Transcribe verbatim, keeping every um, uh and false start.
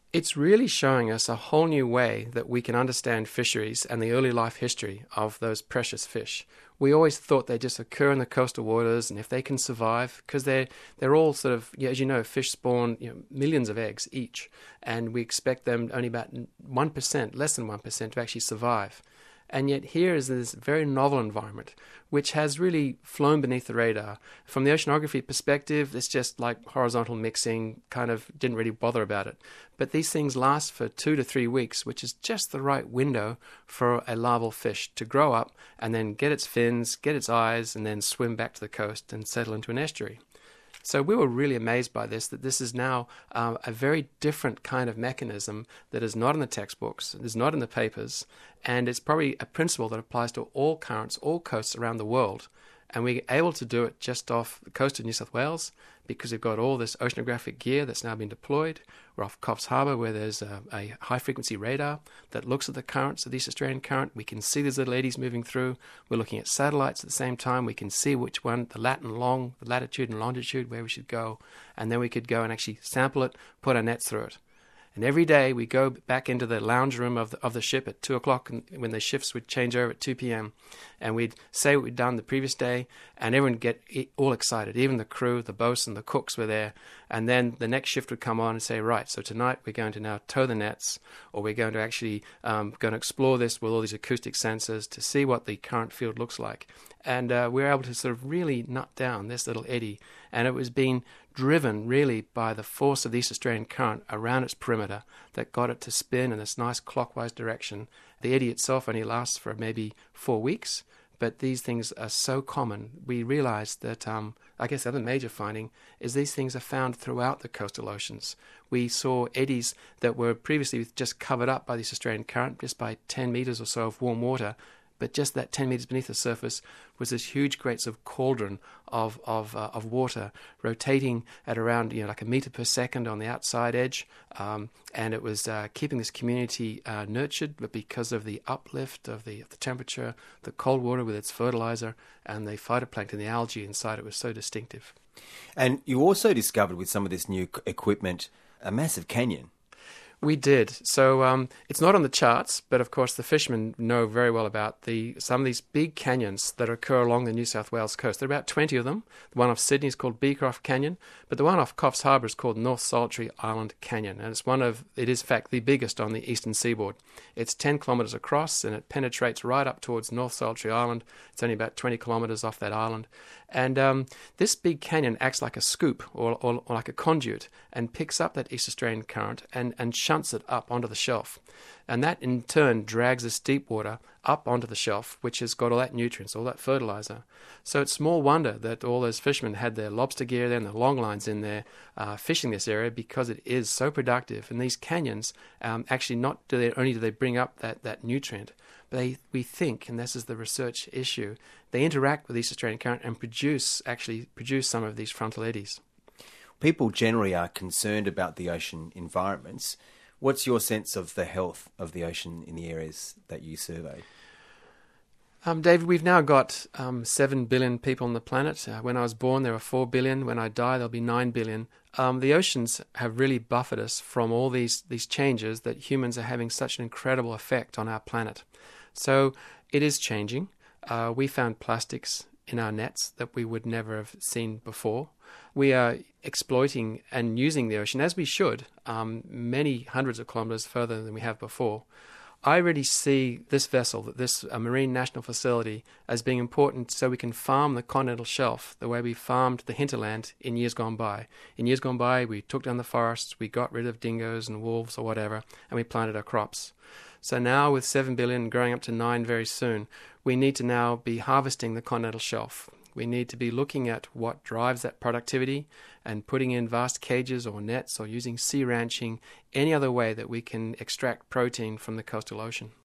It's really showing us a whole new way that we can understand fisheries and the early life history of those precious fish. We always thought they just occur in the coastal waters, and if they can survive, because they're they're all sort of, yeah, as you know, fish spawn, you know, millions of eggs each, and we expect them only about one percent, less than one percent, to actually survive. And yet here is this very novel environment, which has really flown beneath the radar. From the oceanography perspective, it's just like horizontal mixing, kind of didn't really bother about it. But these things last for two to three weeks, which is just the right window for a larval fish to grow up and then get its fins, get its eyes, and then swim back to the coast and settle into an estuary. So we were really amazed by this, that this is now uh, a very different kind of mechanism that is not in the textbooks, is not in the papers, and it's probably a principle that applies to all currents, all coasts around the world. And we're able to do it just off the coast of New South Wales because we've got all this oceanographic gear that's now been deployed. We're off Coffs Harbour where there's a, a high-frequency radar that looks at the currents of the East Australian current. We can see these little eddies moving through. We're looking at satellites at the same time. We can see which one, the lat and long, the latitude and longitude, where we should go. And then we could go and actually sample it, put our nets through it. And every day we go back into the lounge room of the, of the ship at two o'clock, and when the shifts would change over at two p.m. and we'd say what we'd done the previous day, and everyone would get all excited. Even the crew, the bosun, the cooks were there. And then the next shift would come on and say, right, so tonight we're going to now tow the nets, or we're going to actually um, going to explore this with all these acoustic sensors to see what the current field looks like. And uh, we were able to sort of really nut down this little eddy, and it was being driven really by the force of the East Australian current around its perimeter that got it to spin in this nice clockwise direction. The eddy itself only lasts for maybe four weeks, but these things are so common. We realized that, um, I guess the other major finding is these things are found throughout the coastal oceans. We saw eddies that were previously just covered up by the East Australian current, just by ten metres or so of warm water, but just that ten metres beneath the surface was this huge, great sort of cauldron of of uh, of water rotating at around, you know, like a metre per second on the outside edge, um, and it was uh, keeping this community uh, nurtured. But because of the uplift of the, of the temperature, the cold water with its fertilizer, and the phytoplankton, the algae inside, it was so distinctive. And you also discovered with some of this new equipment a massive canyon. We did. So um, it's not on the charts, but of course the fishermen know very well about the some of these big canyons that occur along the New South Wales coast. There are about twenty of them. The one off Sydney is called Beecroft Canyon, but the one off Coffs Harbour is called North Solitary Island Canyon, and it's one of, it is in fact the biggest on the eastern seaboard. It's ten kilometres across, and it penetrates right up towards North Solitary Island. It's only about twenty kilometres off that island. And um, this big canyon acts like a scoop or, or, or like a conduit and picks up that East Australian current and, and shunts it up onto the shelf. And that in turn drags this deep water up onto the shelf, which has got all that nutrients, all that fertilizer. So it's small wonder that all those fishermen had their lobster gear there and their long lines in there uh, fishing this area, because it is so productive. And these canyons um, actually not do they, only do they bring up that, that nutrient, but they, we think, and this is the research issue, they interact with the East Australian current and produce, actually produce some of these frontal eddies. People generally are concerned about the ocean environments. What's your sense of the health of the ocean in the areas that you surveyed? Um, David, we've now got um, seven billion people on the planet. Uh, when I was born, there were four billion. When I die, there'll be nine billion. Um, the oceans have really buffered us from all these, these changes that humans are having such an incredible effect on our planet. So it is changing. Uh, we found plastics in our nets that we would never have seen before. We are exploiting and using the ocean, as we should, um, many hundreds of kilometres further than we have before. I really see this vessel, this uh, marine national facility, as being important so we can farm the continental shelf the way we farmed the hinterland in years gone by. In years gone by, we took down the forests, we got rid of dingoes and wolves or whatever, and we planted our crops. So now with seven billion growing up to nine very soon, we need to now be harvesting the continental shelf. We need to be looking at what drives that productivity and putting in vast cages or nets or using sea ranching, any other way that we can extract protein from the coastal ocean.